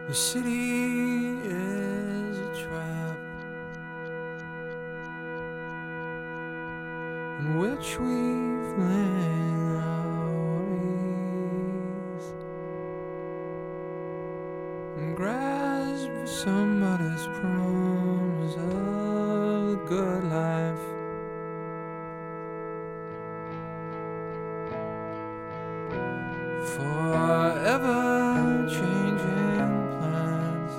The city is a trap in which we've laid our ease and grasp for somebody's promise of a good life. Forever changing plans,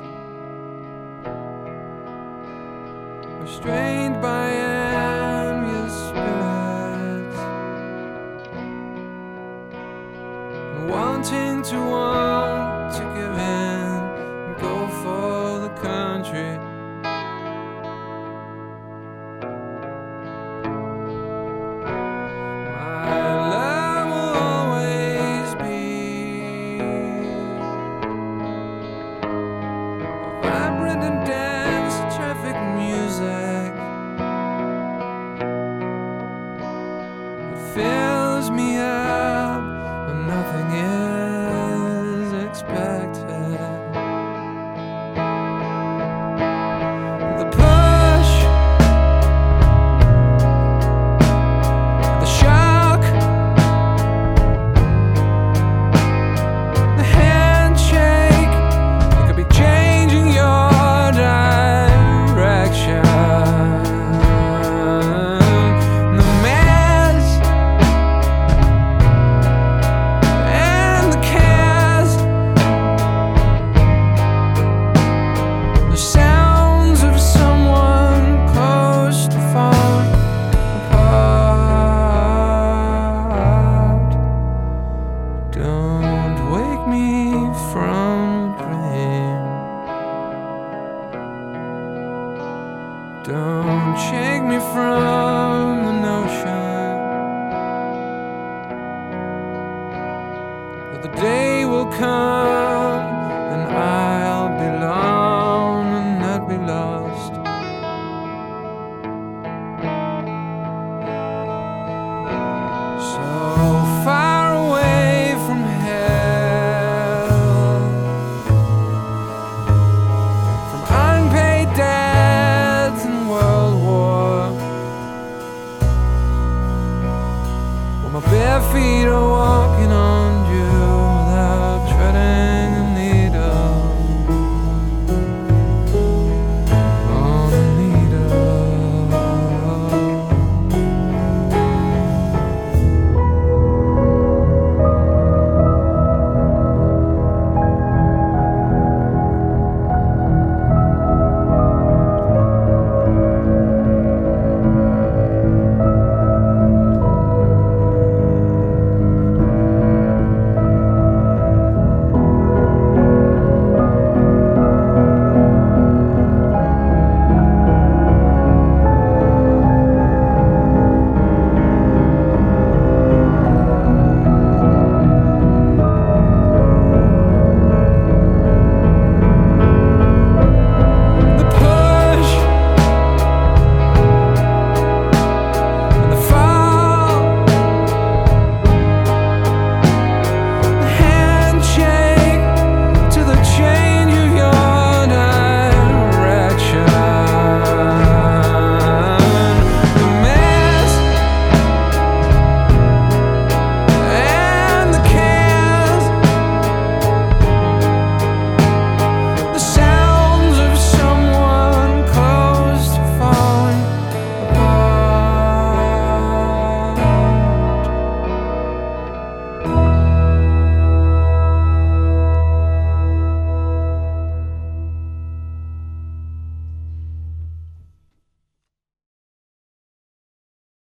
restrained by envious spirits, wanting to give in and go for the country. And dance, traffic music, it fills me up when nothing is expected. The push, the shock, the handshake, it could be changing your direction. The mess and the cares, the sounds of someone close to fall apart. Don't wake me from a dream. Don't shake me from the notion that the day will come